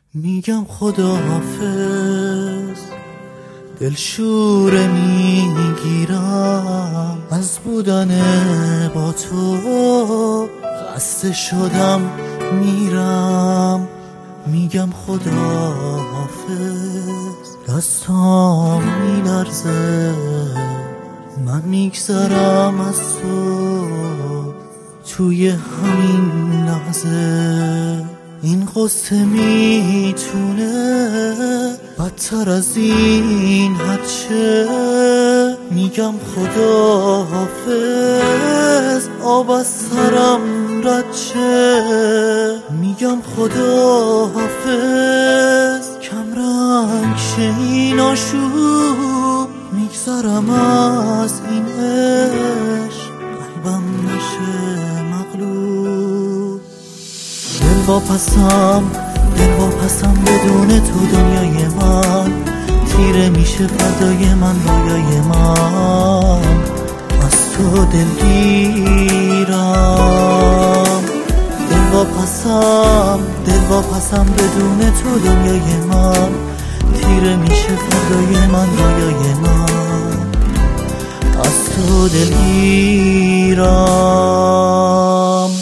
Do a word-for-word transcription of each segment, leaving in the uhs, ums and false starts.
میگم خداحافظ، دل شوره میگیرم از بودن با تو، خسته شدم میرم. میگم خداحافظ، دستام میلرزه، من میگذرم از تو توی همین لحظه. این قصه میتونه بدتر از این حد شه. میگم خداحافظ، آب از سرم رد شه. میگم خداحافظ، کم رنگ شه این آشوب. میگذرم از این عشق، قلبم نشه مغلوب. دل واپسم، دل واپسم، بدون تو دنیای من تیره میشه، فردای من رویای من از تو دلگیرم. دل واپسم، دل واپسم، بدون تو دنیای من تیره میشه، فردای من رویای من از تو دلگیرم.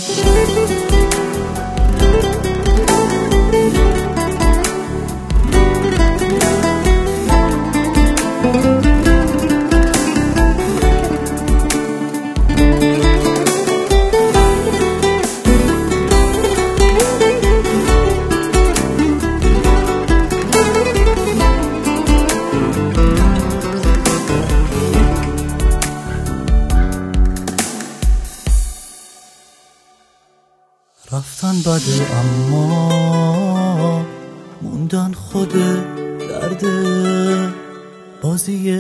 رفتن بده اما موندن خود درده. بازی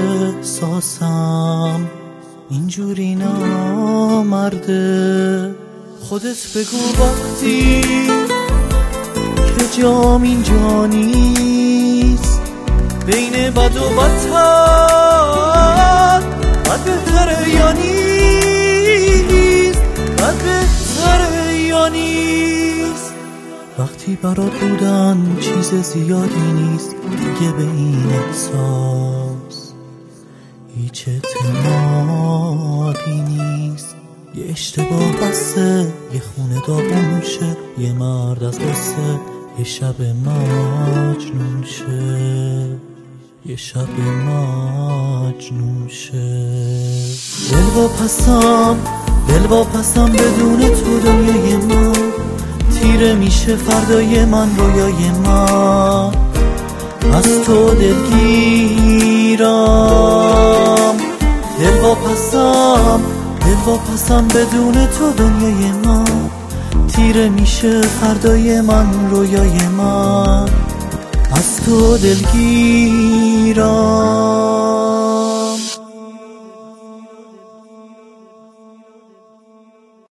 احساسم اینجوری نامرده. خودت بگو وقتی که جام اینجا نیست، بین بد و بدتر بد بهتره یا نیست؟ بد بهتره یا نیست؟ وقتی برات بودن چیز زیادی نیست، دیگه به این احساس هیچ اعتمادی نیست. یه اشتباه بسته، یه خونه داغون شه، یه مرد از قصه یه شب مجنون شه، یه شب مجنون شه. دل واپسم، دل واپسم، بدون تو دنیای من تیره میشه، فردای من رویای من از تو دلگیرم. دل واپسم، دل واپسم، بدون تو دنیای من تیره میشه، فردای من رویای من از تو دلگیرم.